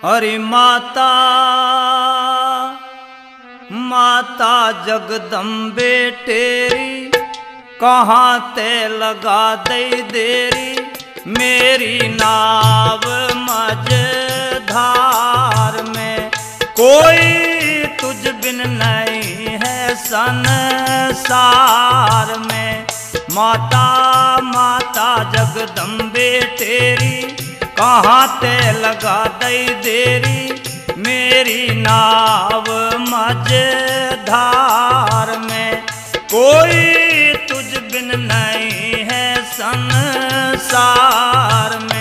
हरि माता माता जगदम्बे तेरी कहाँ ते लगा दे देरी मेरी नाव मझधार में। कोई तुझ बिन नहीं है संसार में। माता माता जगदम्बे तेरी कहाँ ते लगा दे देरी मेरी नाव मझधार में। कोई तुझ बिन नहीं है संसार में।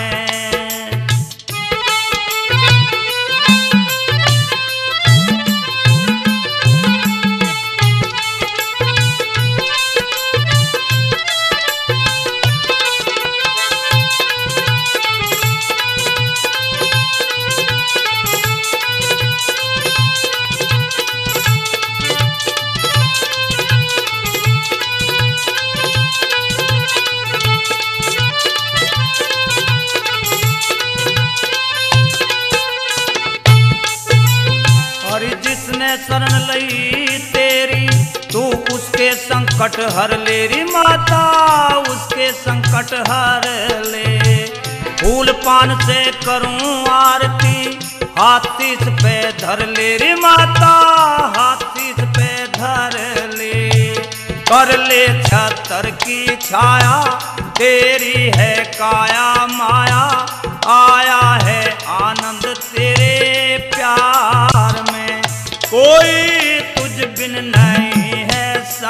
शरण लई तेरी तू उसके संकट हर ले री माता उसके संकट हर ले। फूल पान से करूं आरती हाथीस पे धर ले री माता हाथीस पे धर ले। कर ले छतर की छाया तेरी है काया माया आया है आनंद तेरे प्यार में। कोई तुझ बिन नहीं है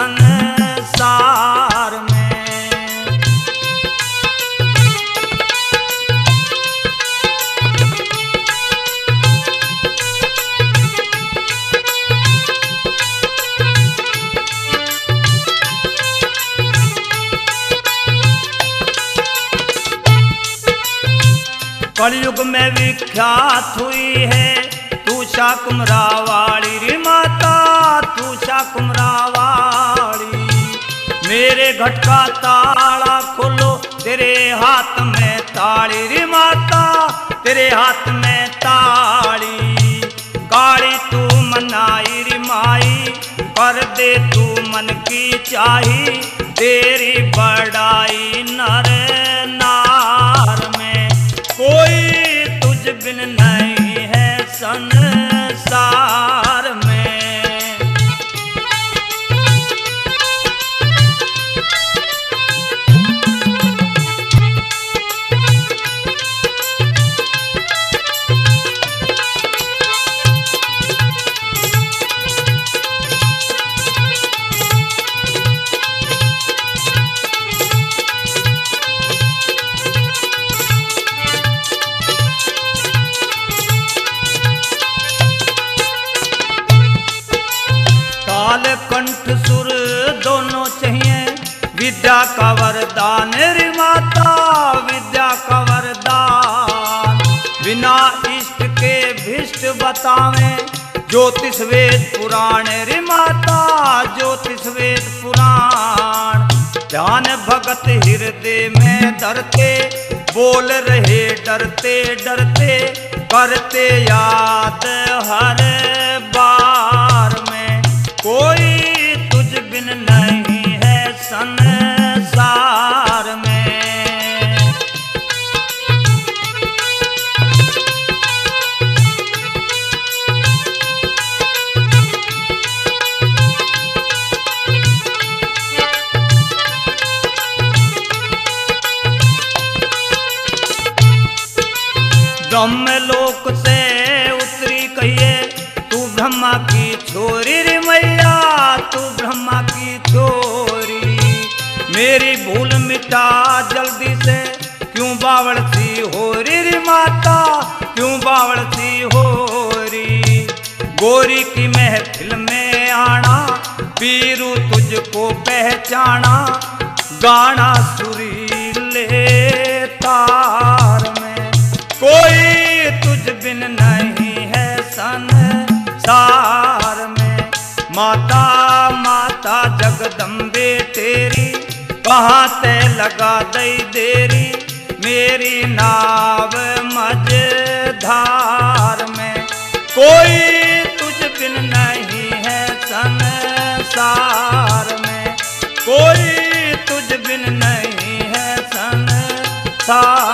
संसार में। कलयुग में विख्यात हुई है तू शाकुम्भरावाड़ी री माता तू शाकुम्भरावाड़ी। मेरे घट का ताला खोलो तेरे हाथ में ताड़ी री माता तेरे हाथ में ताड़ी। काली तू मनाई री माई कर दे तू मन की चाही तेरी बड़ाई नर नार में। कोई तुझ बिन नहीं है संसार में। कंठ सुर दोनों चाहिए विद्या का वरदान रे माता विद्या का वरदान। बिना इष्ट के भिष्ट बतावे ज्योतिष वेद पुराण रे माता ज्योतिष वेद पुराण। ध्यान भगत हृदय में धरते बोल रहे डरते डरते करते याद हर बार में। कोई तुझ बिन नहीं है संसार में। ब्रह्मलोक से उतरी कहिए तू ब्रह्मा की छोरी रे मैया तू ब्रह्मा की छोरी। मेरी भूल मिटा जल्दी से क्यों बावड़ सी हो री माता क्यों बावड़ सी हो री। गोरी की महफिल में आना पीरू तुझको पहचाना गाना सुरीले तार में। कोई तुझ बिन नहीं है संसार में। माता माता जगदम्बे तेरी कहाँ ते लगा दई देरी मेरी नाव मझधार कोई तुझ बिन नहीं है संसार में, कोई तुझ बिन नहीं है संसार